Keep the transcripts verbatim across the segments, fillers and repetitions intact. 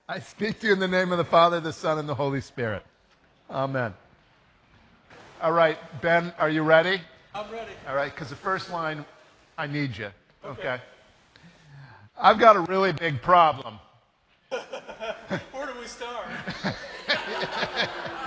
I speak to you in the name of the Father, the Son, and the Holy Spirit. Amen. All right, Ben, are you ready? I'm ready. All right, because the first line, I need you. Okay. Okay. I've got a really big problem. Where do we start? Yeah,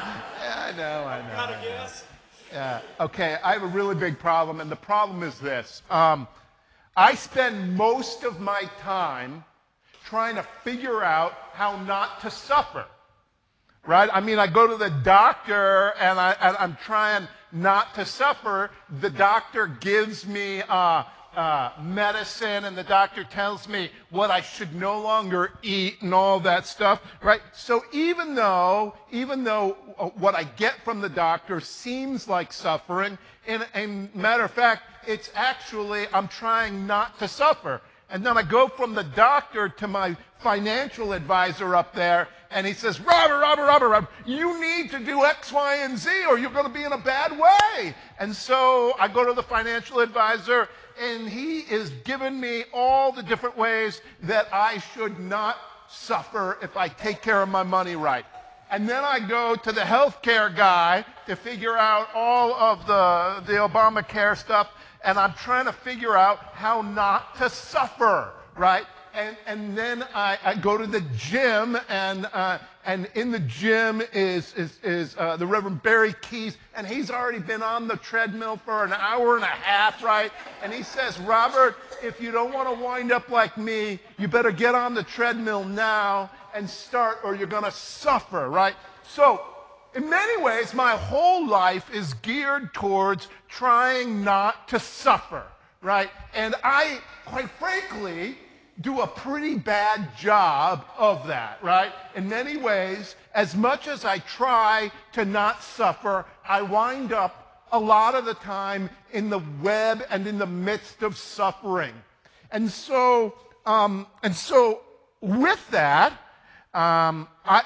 I know, I know. Got I a know. guess? Yeah. Okay, I have a really big problem, and the problem is this. Um, I spend most of my time trying to figure out how not to suffer. Right? I mean, I go to the doctor and, I, and I'm trying not to suffer. The doctor gives me uh, uh, medicine, and the doctor tells me what I should no longer eat and all that stuff. Right? So even though, even though uh, what I get from the doctor seems like suffering, in a matter of fact, it's actually I'm trying not to suffer. And then I go from the doctor to my financial advisor up there, and he says, Robert, Robert, Robert, Robert, you need to do X, Y, and Z, or you're going to be in a bad way. And so I go to the financial advisor, and he is giving me all the different ways that I should not suffer if I take care of my money right. And then I go to the healthcare guy to figure out all of the, the Obamacare stuff, and I'm trying to figure out how not to suffer, right? And, and then I, I go to the gym, and, uh, and in the gym is, is, is uh, the Reverend Barry Keys, and he's already been on the treadmill for an hour and a half, right? And he says, Robert, if you don't want to wind up like me, you better get on the treadmill now and start, or you're going to suffer, right? So, in many ways, my whole life is geared towards trying not to suffer, right? And I, quite frankly, do a pretty bad job of that, right? In many ways, as much as I try to not suffer, I wind up a lot of the time in the web and in the midst of suffering. And so, um, and so with that, um, I,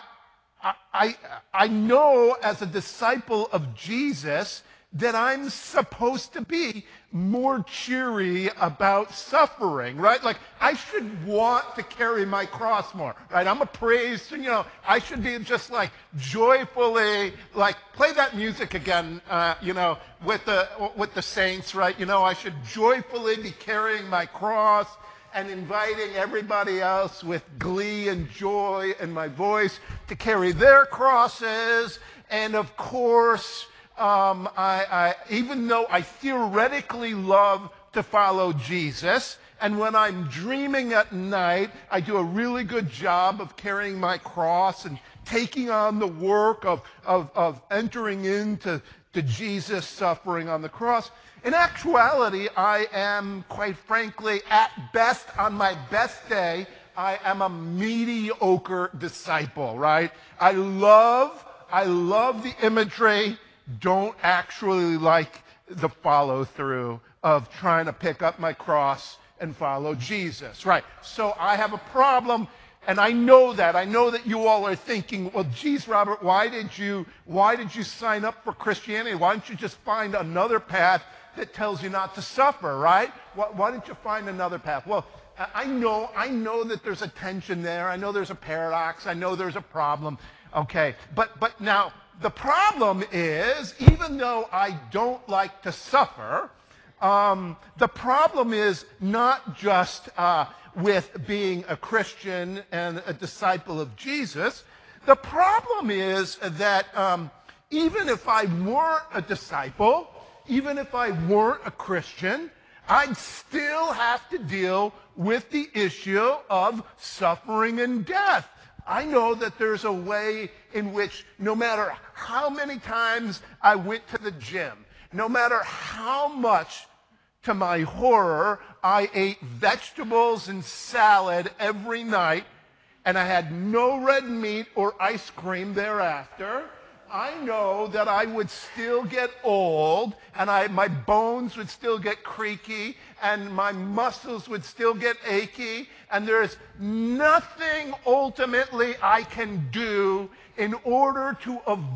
I, I know as a disciple of Jesus that I'm supposed to be more cheery about suffering, right? Like, I should want to carry my cross more, right? I'm a priest, and, you know, I should be just, like, joyfully, like, play that music again, uh, you know, with the, with the saints, right? You know, I should joyfully be carrying my cross and inviting everybody else with glee and joy in my voice to carry their crosses. And of course, um, I, I, even though I theoretically love to follow Jesus, and when I'm dreaming at night, I do a really good job of carrying my cross and taking on the work of, of, of entering into to Jesus' suffering on the cross. In actuality, I am, quite frankly, at best, on my best day, I am a mediocre disciple, right? I love, I love the imagery, don't actually like the follow-through of trying to pick up my cross and follow Jesus, right? So I have a problem. And I know that. I know that you all are thinking, well, geez, Robert, why did you, why did you sign up for Christianity? Why don't you just find another path that tells you not to suffer, right? Why, why didn't you find another path? Well, I know, I know that there's a tension there. I know there's a paradox. I know there's a problem. Okay, but, but now the problem is, even though I don't like to suffer, um, the problem is not just uh, with being a Christian and a disciple of Jesus. The problem is that um, even if I weren't a disciple, even if I weren't a Christian, I'd still have to deal with the issue of suffering and death. I know that there's a way in which no matter how many times I went to the gym, no matter how much, to my horror, I ate vegetables and salad every night, and I had no red meat or ice cream thereafter, I know that I would still get old, and I, my bones would still get creaky, and my muscles would still get achy, and there's nothing ultimately I can do in order to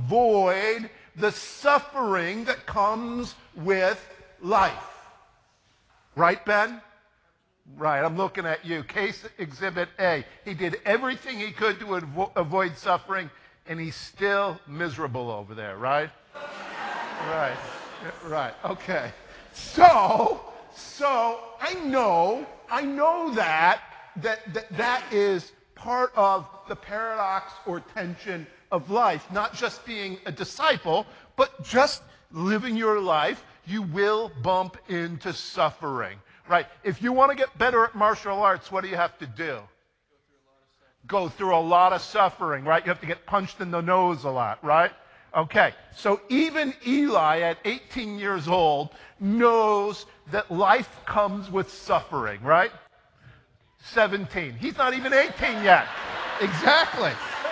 avoid the suffering that comes with life. Right, Ben? Right, I'm looking at you. Case Exhibit A. He did everything he could to avo- avoid suffering, and he's still miserable over there, right? Right, right, okay. So, so I know, I know that, that, that that is part of the paradox or tension of life, not just being a disciple, but just living your life. You will bump into suffering, right? If you want to get better at martial arts, what do you have to do? Go through a lot of suffering, right? You have to get punched in the nose a lot, right? Okay, so even Eli at eighteen years old knows that life comes with suffering, right? seventeen. He's not even eighteen yet. Exactly.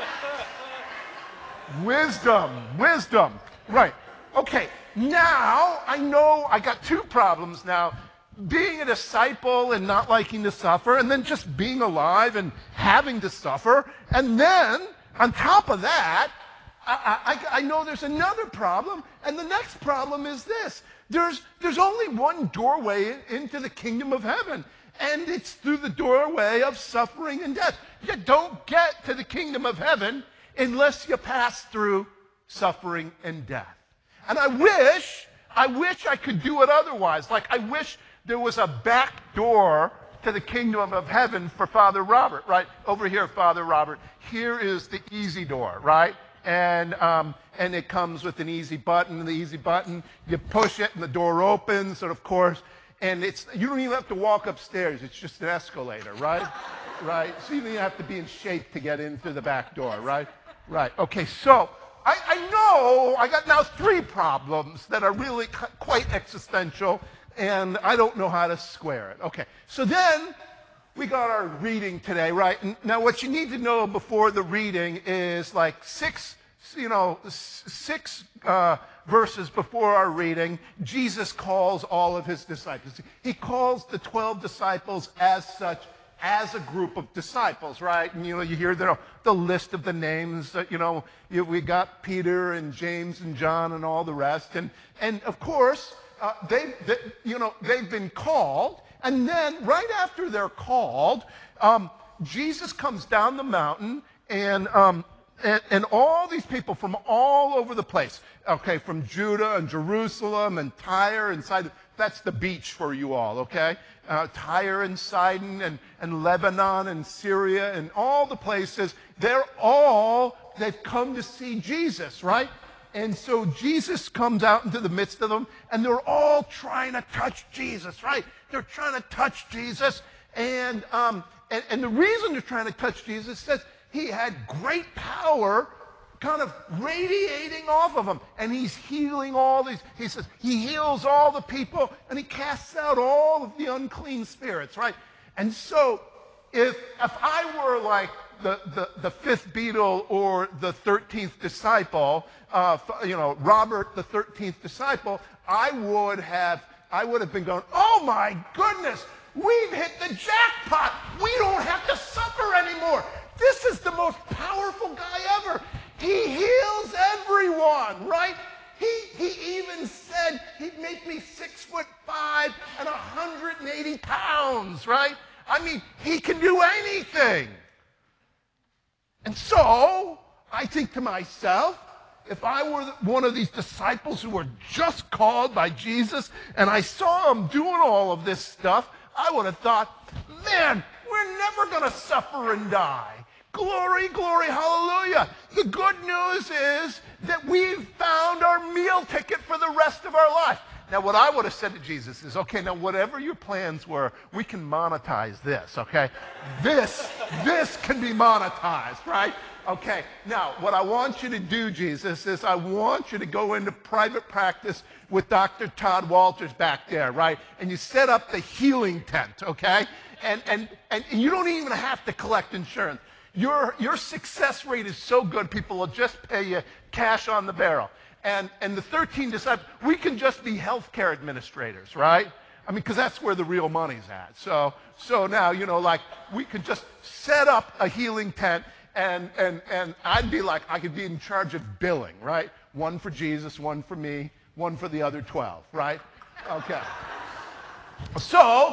Wisdom, wisdom. Right. Okay, now I know I got two problems now. Being a disciple and not liking to suffer, and then just being alive and having to suffer. And then, on top of that, I, I, I know there's another problem, and the next problem is this. There's, there's only one doorway into the kingdom of heaven, and it's through the doorway of suffering and death. You don't get to the kingdom of heaven unless you pass through suffering and death. And I wish, I wish I could do it otherwise. Like, I wish there was a back door to the kingdom of heaven for Father Robert, right? Over here, Father Robert. Here is the easy door, right? And um, and it comes with an easy button. And the easy button, you push it, and the door opens. And of course, and it's you don't even have to walk upstairs. It's just an escalator, right? Right. So you don't even have to be in shape to get into the back door, right? Right. Okay. So I, I know I got now three problems that are really cu- quite existential, and I don't know how to square it. Okay. So then we got our reading today, right? And now what you need to know before the reading is like six, you know, s- six uh, verses before our reading, Jesus calls all of his disciples. He calls the twelve disciples as such, as a group of disciples, right? And, you know, you hear the, the list of the names that, you know, you, we got Peter and James and John and all the rest. And, and of course, uh, they, they, you know, they've been called. And then right after they're called, um, Jesus comes down the mountain, and, um, and and all these people from all over the place, okay, from Judah and Jerusalem and Tyre and Sidon. That's the beach for you all, okay? Uh, Tyre and Sidon and, and Lebanon and Syria and all the places, they're all, they've come to see Jesus, right? And so Jesus comes out into the midst of them, and they're all trying to touch Jesus, right? They're trying to touch Jesus, and um, and, and the reason they're trying to touch Jesus says he had great power kind of radiating off of him, and he's healing all these. He says he heals all the people, and he casts out all of the unclean spirits, right? And so if if I were like the, the, the fifth Beatle or the thirteenth disciple, uh, you know, Robert, the thirteenth disciple, I would have, I would have been going, oh my goodness, we've hit the jackpot. We don't have to suffer anymore. This is the most powerful guy ever. He heals everyone, right? He, he even said he'd make me six foot five and one hundred eighty pounds, right? I mean, he can do anything. And so, I think to myself, if I were one of these disciples who were just called by Jesus and I saw him doing all of this stuff, I would have thought, man, we're never going to suffer and die. Glory, glory, hallelujah. The good news is that we've found our meal ticket for the rest of our life. Now, what I would have said to Jesus is, okay, now whatever your plans were, we can monetize this, okay? This, this can be monetized, right? Okay, now, what I want you to do, Jesus, is I want you to go into private practice with Doctor Todd Walters back there, right? And you set up the healing tent, okay? And, and, and you don't even have to collect insurance. Your, your success rate is so good, people will just pay you cash on the barrel. And, and the thirteen disciples, we can just be healthcare administrators, right? I mean, because that's where the real money's at. So, so now, you know, like, we could just set up a healing tent, and, and, and I'd be like, I could be in charge of billing, right? One for Jesus, one for me, one for the other twelve, right? Okay. So,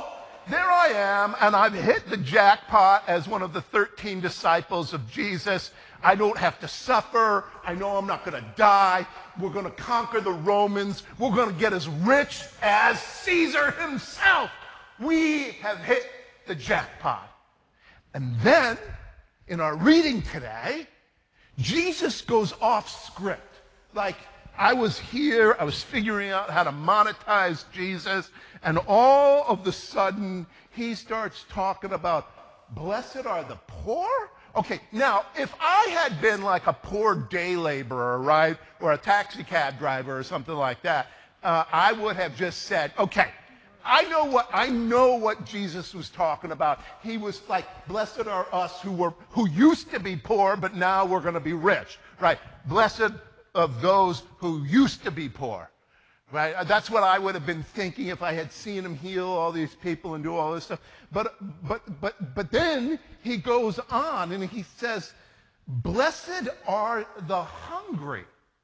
there I am, and I've hit the jackpot as one of the thirteen disciples of Jesus. I don't have to suffer. I know I'm not going to die. We're going to conquer the Romans. We're going to get as rich as Caesar himself. We have hit the jackpot. And then, in our reading today, Jesus goes off script. Like, I was here, I was figuring out how to monetize Jesus, and all of the sudden, he starts talking about, blessed are the poor? Okay, now, if I had been like a poor day laborer, right, or a taxi cab driver or something like that, uh, I would have just said, okay, I know what I know what Jesus was talking about. He was like, blessed are us who were who used to be poor, but now we're going to be rich, right? Blessed of those who used to be poor, right? That's what I would have been thinking if I had seen him heal all these people and do all this stuff. But but but but then he goes on and he says, blessed are the hungry.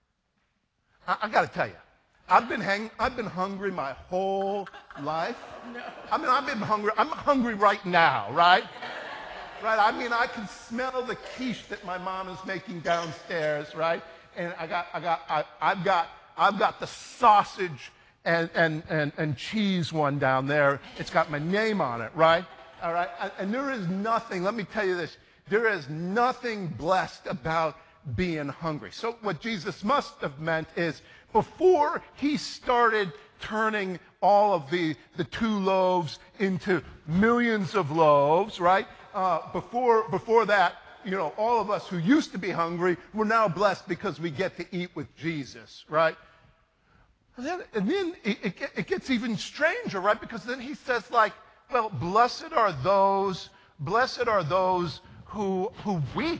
I, I got to tell you. I've been hang, I've been hungry my whole life. No. I mean, I've been hungry. I'm hungry right now, right? Right. I mean, I can smell the quiche that my mom is making downstairs, right? And I got, I got, I, I've got, I've got the sausage and and and and cheese one down there. It's got my name on it, right? All right. And, and there is nothing. Let me tell you this. There is nothing blessed about being hungry. So what Jesus must have meant is, before he started turning all of the, the two loaves into millions of loaves, right? Uh, before, before that, you know, all of us who used to be hungry, we're now blessed because we get to eat with Jesus, right? And then, and then it, it, it gets even stranger, right? Because then he says, like, well, blessed are those, blessed are those who, who weep.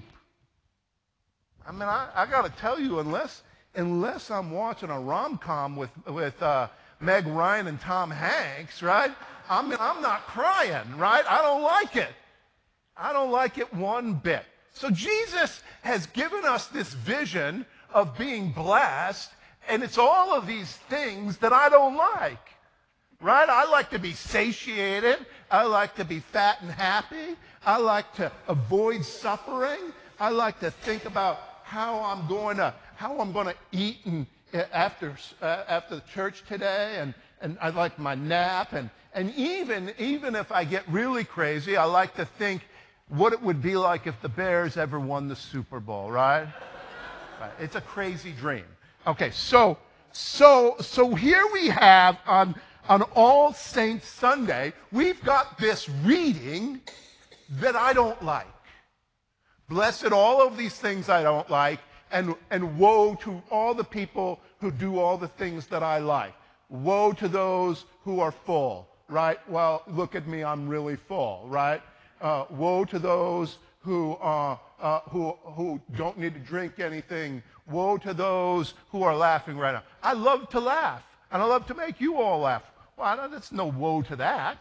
I mean, I, I got to tell you, unless unless I'm watching a rom-com with with uh, Meg Ryan and Tom Hanks, right? I mean, I'm not crying, right? I don't like it. I don't like it one bit. So Jesus has given us this vision of being blessed, and it's all of these things that I don't like, right? I like to be satiated. I like to be fat and happy. I like to avoid suffering. I like to think about how I'm going to how I'm going to eat and, uh, after uh, after the church today, and and I like my nap, and and even even if I get really crazy, I like to think what it would be like if the Bears ever won the Super Bowl, right? Right. It's a crazy dream. Okay, so so so here we have on on All Saints Sunday, we've got this reading that I don't like. Blessed all of these things I don't like, and, and woe to all the people who do all the things that I like. Woe to those who are full, right? Well, look at me, I'm really full, right? Uh, woe to those who, uh, uh, who, who don't need to drink anything. Woe to those who are laughing right now. I love to laugh, and I love to make you all laugh. Well, there's no woe to that.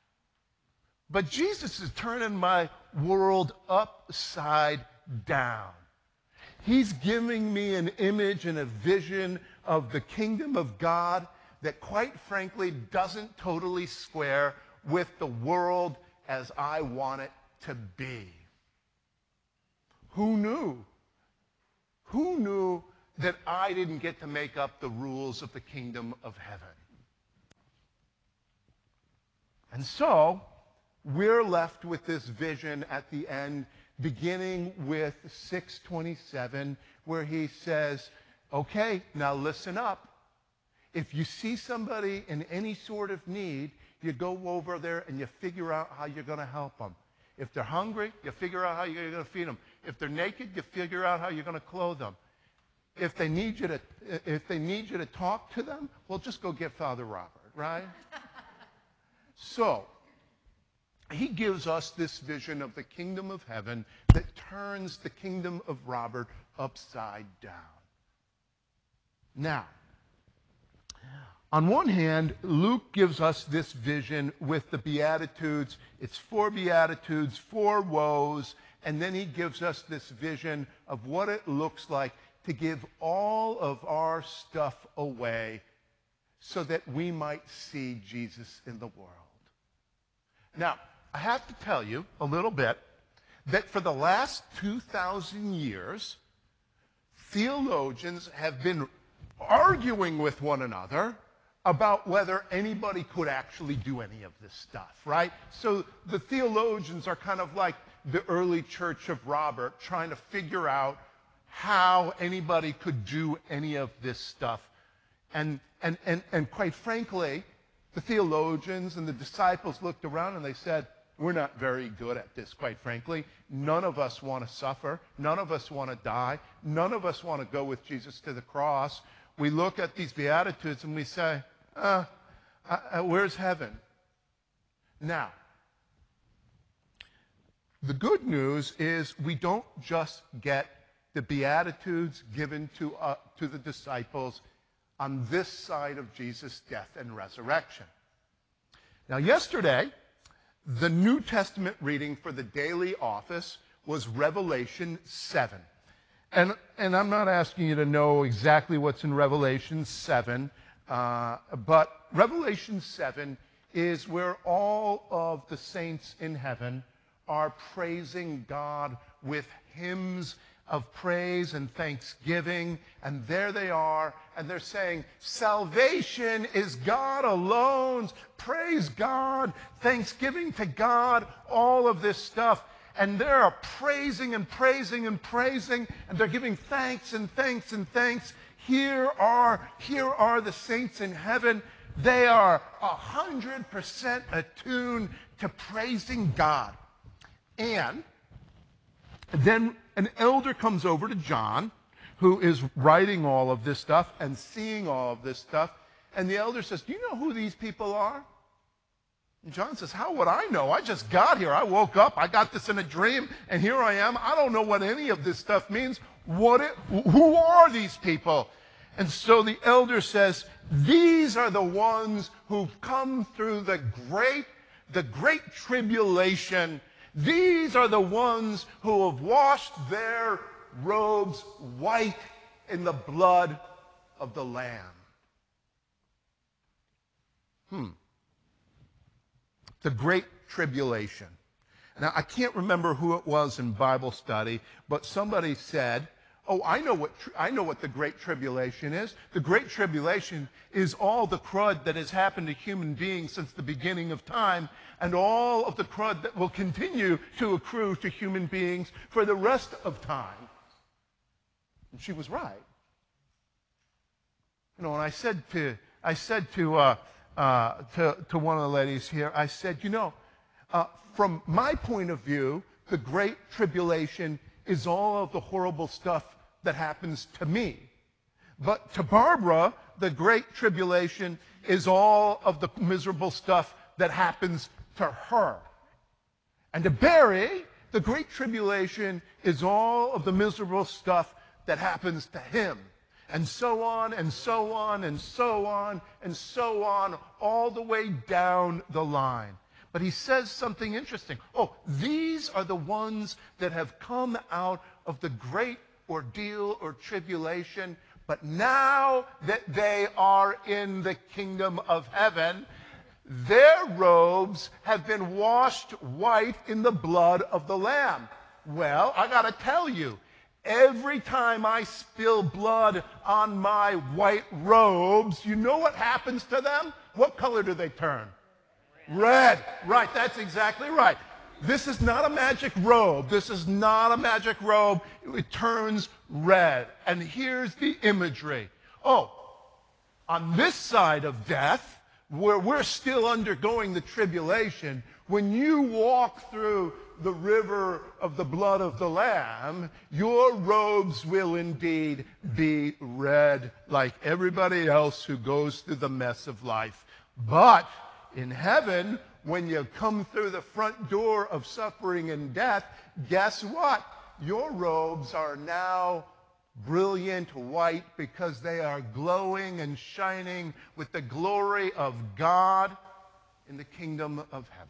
But Jesus is turning my world upside down. He's giving me an image and a vision of the kingdom of God that, quite frankly, doesn't totally square with the world as I want it to be. Who knew? Who knew that I didn't get to make up the rules of the kingdom of heaven? And so, we're left with this vision at the end, beginning with six twenty-seven, where he says, okay, now listen up. If you see somebody in any sort of need, you go over there and you figure out how you're going to help them. If they're hungry, you figure out how you're going to feed them. If they're naked, you figure out how you're going to clothe them. If they need you to, if they need you to talk to them, well, just go get Father Robert, right? So, he gives us this vision of the kingdom of heaven that turns the kingdom of Robert upside down. Now, on one hand, Luke gives us this vision with the Beatitudes. It's four Beatitudes, four woes, and then he gives us this vision of what it looks like to give all of our stuff away so that we might see Jesus in the world. Now, I have to tell you a little bit that for the last two thousand years, theologians have been arguing with one another about whether anybody could actually do any of this stuff, right? So the theologians are kind of like the early Church of Robert, trying to figure out how anybody could do any of this stuff. And, and, and, and quite frankly, the theologians and the disciples looked around and they said, we're not very good at this, quite frankly. None of us want to suffer. None of us want to die. None of us want to go with Jesus to the cross. We look at these Beatitudes and we say, uh, uh, where's heaven? Now, the good news is we don't just get the Beatitudes given to, uh, to the disciples on this side of Jesus' death and resurrection. Now, yesterday, the New Testament reading for the daily office was Revelation seven. And, and I'm not asking you to know exactly what's in Revelation seven, uh, but Revelation seven is where all of the saints in heaven are praising God with hymns of praise and thanksgiving, and there they are, and they're saying, salvation is God alone, praise God, thanksgiving to God, all of this stuff. And they're praising and praising and praising, and they're giving thanks and thanks and thanks. Here are, here are the saints in heaven. They are one hundred percent attuned to praising God. And then an elder comes over to John, who is writing all of this stuff and seeing all of this stuff. And the elder says, do you know who these people are? And John says, how would I know? I just got here. I woke up. I got this in a dream. And here I am. I don't know what any of this stuff means. What it, who are these people? And so the elder says, these are the ones who've come through the great, the great tribulation. These are the ones who have washed their robes white in the blood of the Lamb. Hmm. The Great Tribulation. Now, I can't remember who it was in Bible study, but somebody said, oh, I know what I know what the Great Tribulation is. The Great Tribulation is all the crud that has happened to human beings since the beginning of time, and all of the crud that will continue to accrue to human beings for the rest of time. And she was right. You know, and I said to I said to uh, uh, to, to one of the ladies here, I said, you know, uh, from my point of view, the Great Tribulation is all of the horrible stuff that happens to me. But to Barbara, the Great Tribulation is all of the miserable stuff that happens to her. And to Barry, the Great Tribulation is all of the miserable stuff that happens to him. And so on, and so on, and so on, and so on, all the way down the line. But he says something interesting. Oh, these are the ones that have come out of the great ordeal or tribulation, but now that they are in the kingdom of heaven, their robes have been washed white in the blood of the Lamb. Well, I got to tell you, every time I spill blood on my white robes, you know what happens to them? What color do they turn? Red. Right, that's exactly right. This is not a magic robe. This is not a magic robe. It turns red. And here's the imagery. Oh, on this side of death, where we're still undergoing the tribulation, when you walk through the river of the blood of the Lamb, your robes will indeed be red like everybody else who goes through the mess of life. But in heaven, when you come through the front door of suffering and death, guess what? Your robes are now brilliant white because they are glowing and shining with the glory of God in the kingdom of heaven.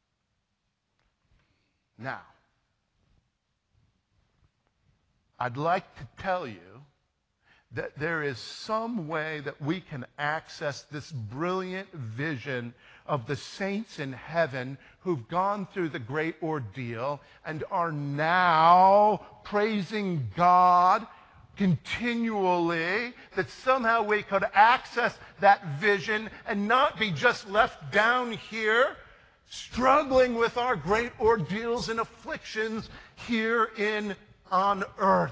Now, I'd like to tell you that there is some way that we can access this brilliant vision of the saints in heaven who've gone through the great ordeal and are now praising God continually, that somehow we could access that vision and not be just left down here struggling with our great ordeals and afflictions here in on earth.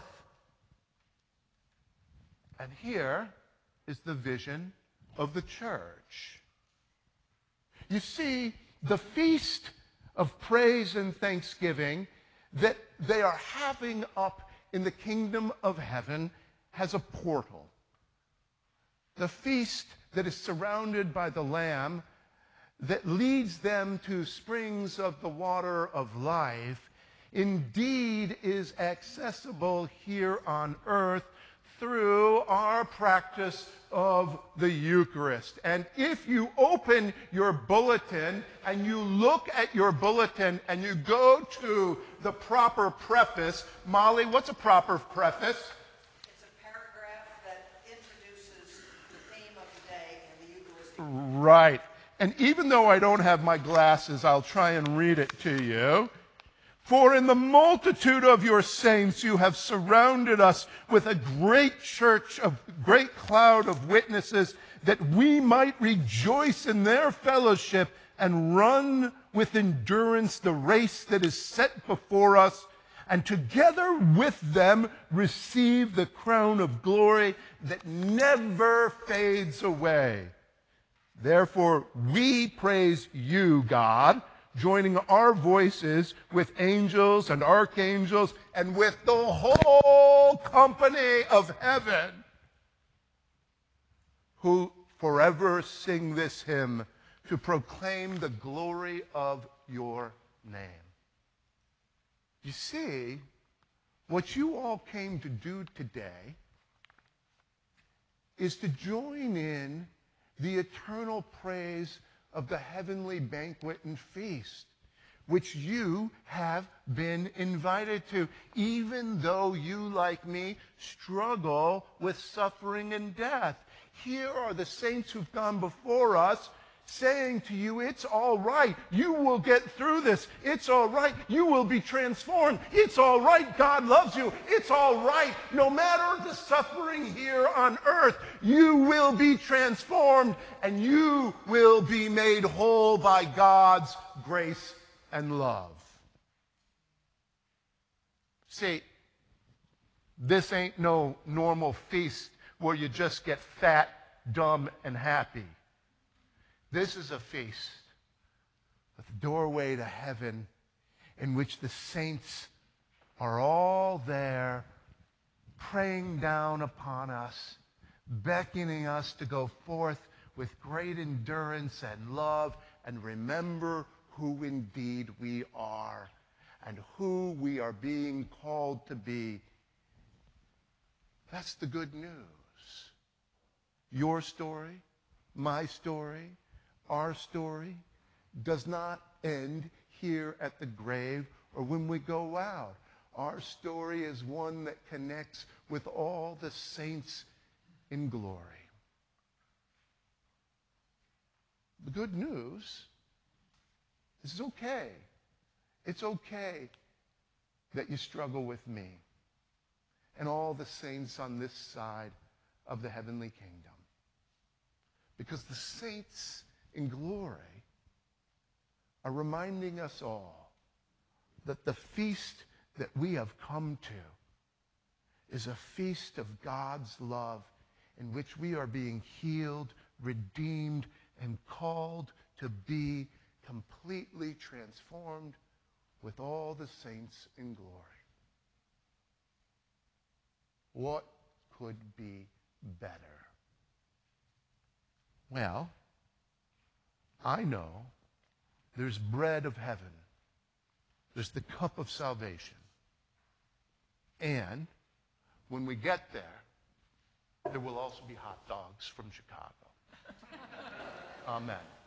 And here is the vision of the church. You see, the feast of praise and thanksgiving that they are having up in the kingdom of heaven has a portal. The feast that is surrounded by the Lamb that leads them to springs of the water of life indeed is accessible here on earth through our practice of the Eucharist. And if you open your bulletin and you look at your bulletin and you go to the proper preface, Molly, what's a proper preface? It's a paragraph that introduces the theme of the day in the Eucharistic. Right. And even though I don't have my glasses, I'll try and read it to you. For in the multitude of your saints you have surrounded us with a great church, a great cloud of witnesses, that we might rejoice in their fellowship and run with endurance the race that is set before us, and together with them receive the crown of glory that never fades away. Therefore we praise you, God, joining our voices with angels and archangels and with the whole company of heaven, who forever sing this hymn to proclaim the glory of your name. You see, what you all came to do today is to join in the eternal praise of the heavenly banquet and feast, which you have been invited to, even though you, like me, struggle with suffering and death. Here are the saints who've gone before us saying to you, it's all right. You will get through this. It's all right. You will be transformed. It's all right. God loves you. It's all right. No matter the suffering here on earth, you will be transformed and you will be made whole by God's grace and love. See, this ain't no normal feast where you just get fat, dumb, and happy. This is a feast, a doorway to heaven in which the saints are all there praying down upon us, beckoning us to go forth with great endurance and love and remember who indeed we are and who we are being called to be. That's the good news. Your story, my story, our story does not end here at the grave or when we go out. Our story is one that connects with all the saints in glory. The good news is it's okay. It's okay that you struggle with me and all the saints on this side of the heavenly kingdom. Because the saints in glory are reminding us all that the feast that we have come to is a feast of God's love in which we are being healed, redeemed, and called to be completely transformed with all the saints in glory. What could be better? Well, I know there's bread of heaven. There's the cup of salvation. And when we get there, there will also be hot dogs from Chicago. Amen.